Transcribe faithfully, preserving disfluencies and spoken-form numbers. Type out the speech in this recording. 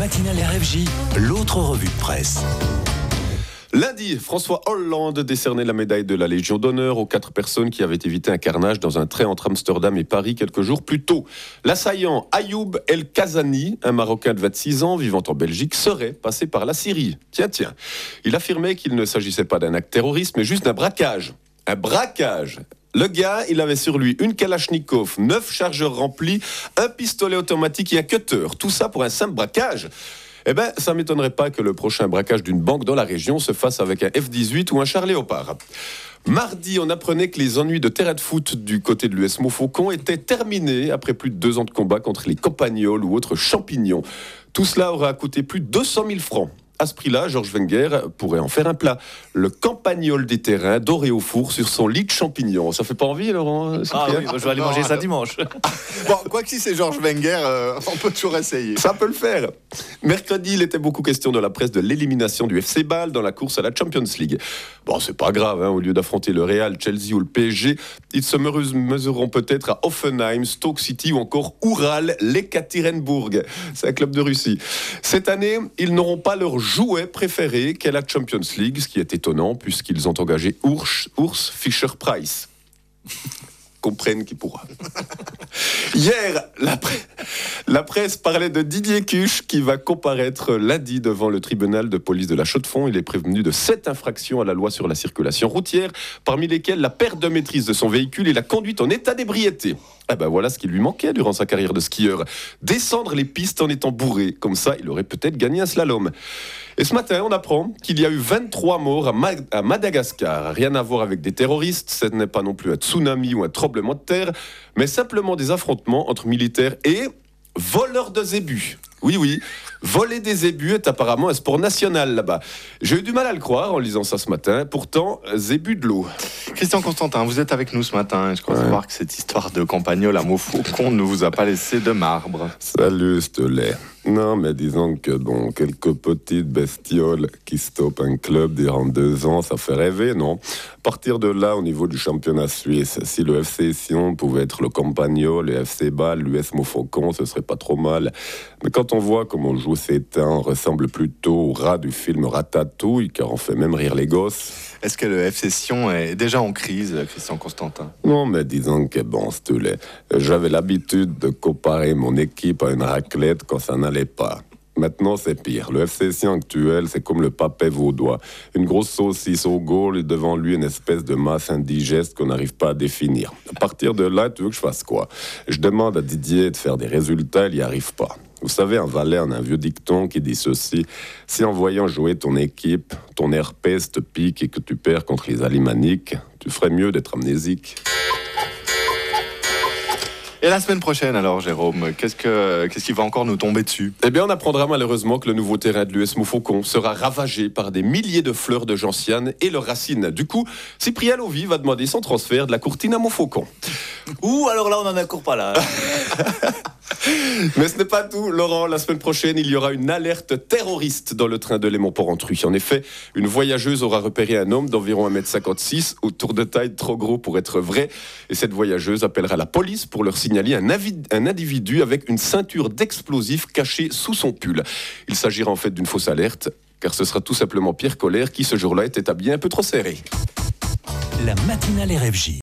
matinale R F J, l'autre revue de presse. Lundi, François Hollande décernait la médaille de la Légion d'honneur aux quatre personnes qui avaient évité un carnage dans un train entre Amsterdam et Paris quelques jours plus tôt. L'assaillant Ayoub El Kazani, un Marocain de vingt-six ans vivant en Belgique, serait passé par la Syrie. Tiens, tiens. Il affirmait qu'il ne s'agissait pas d'un acte terroriste, mais juste d'un braquage. Un braquage. Le gars, il avait sur lui une Kalachnikov, neuf chargeurs remplis, un pistolet automatique et un cutter. Tout ça pour un simple braquage. Eh bien, ça ne m'étonnerait pas que le prochain braquage d'une banque dans la région se fasse avec un F dix-huit ou un char Léopard. Mardi, on apprenait que les ennuis de terrain de foot du côté de l'U S Montfaucon étaient terminés après plus de deux ans de combat contre les campagnols ou autres champignons. Tout cela aura coûté plus de deux cent mille francs. À ce prix-là, Georges Wenger pourrait en faire un plat. Le campagnol des terrains doré au four sur son lit de champignons. Ça fait pas envie, Laurent? Ah oui, je vais aller manger ça dimanche. Bon, quoi que si c'est Georges Wenger, euh, on peut toujours essayer. Ça peut le faire. Mercredi, il était beaucoup question dans la presse de l'élimination du F C Bâle dans la course à la Champions League. Bon, c'est pas grave, hein, au lieu d'affronter le Real, Chelsea ou le P S G, ils se mesureront peut-être à Hoffenheim, Stoke City ou encore Ural, l'Ekaterinbourg. C'est un club de Russie. Cette année, ils n'auront pas leur jouet préféré qu'est la Champions League, ce qui est étonnant puisqu'ils ont engagé Urs, Urs Fischer-Price. Comprenne qui pourra. Hier, la, pre- la presse parlait de Didier Cuche qui va comparaître lundi devant le tribunal de police de la Chaux-de-Fonds. Il est prévenu de sept infractions à la loi sur la circulation routière, parmi lesquelles la perte de maîtrise de son véhicule et la conduite en état d'ébriété. Ah ben voilà ce qui lui manquait durant sa carrière de skieur. Descendre les pistes en étant bourré. Comme ça, il aurait peut-être gagné un slalom. Et ce matin, on apprend qu'il y a eu vingt-trois morts à, Ma- à Madagascar. Rien à voir avec des terroristes, ce n'est pas non plus un tsunami ou un tremblement de terre, mais simplement des affrontements entre militaires et voleurs de zébus. Oui, oui, voler des zébus est apparemment un sport national là-bas. J'ai eu du mal à le croire en lisant ça ce matin, pourtant, zébus de l'eau. Christian Constantin, vous êtes avec nous ce matin. Je crois ouais. savoir que cette histoire de campagnol à Montfaucon ne vous a pas laissé de marbre. Salut, Stelet. Non, mais disons que bon, quelques petites bestioles qui stoppent un club durant deux ans, ça fait rêver, non? À partir de là, au niveau du championnat suisse, si le F C Sion pouvait être le Campagnol et F C Bâle, l'U S Montfaucon, ce serait pas trop mal. Mais quand on voit comment joue ces temps, on ressemble plutôt au rat du film Ratatouille, car on fait même rire les gosses. Est-ce que le F C Sion est déjà en crise, Christian Constantin? Non, mais disons que bon, Stelet, j'avais l'habitude de comparer mon équipe à une raclette quand ça n'allait pas. Maintenant, c'est pire. Le F C Sion actuel, c'est comme le papet vaudois. Une grosse saucisse au goal et devant lui une espèce de masse indigeste qu'on n'arrive pas à définir. À partir de là, tu veux que je fasse quoi? Je demande à Didier de faire des résultats, il n'y arrive pas. Vous savez, un Valais, on a un vieux dicton qui dit ceci: si en voyant jouer ton équipe, ton herpès te pique et que tu perds contre les alimaniques, tu ferais mieux d'être amnésique. Et la semaine prochaine, alors, Jérôme, qu'est-ce, que, qu'est-ce qui va encore nous tomber dessus? Eh bien, on apprendra malheureusement que le nouveau terrain de l'U S Montfaucon sera ravagé par des milliers de fleurs de gentiane et leurs racines. Du coup, Cyprien Lovy va demander son transfert de la Courtine à Montfaucon. Ouh, alors là, on n'en accourt pas là. Mais ce n'est pas tout, Laurent. La semaine prochaine, il y aura une alerte terroriste dans le train de Léman-Porrentruy. En effet, une voyageuse aura repéré un homme d'environ un mètre cinquante-six, autour de taille trop gros pour être vrai. Et cette voyageuse appellera la police pour leur signaler un, avid- un individu avec une ceinture d'explosifs cachée sous son pull. Il s'agira en fait d'une fausse alerte, car ce sera tout simplement Pierre Colère qui, ce jour-là, était habillé un peu trop serré. La matinale R F J.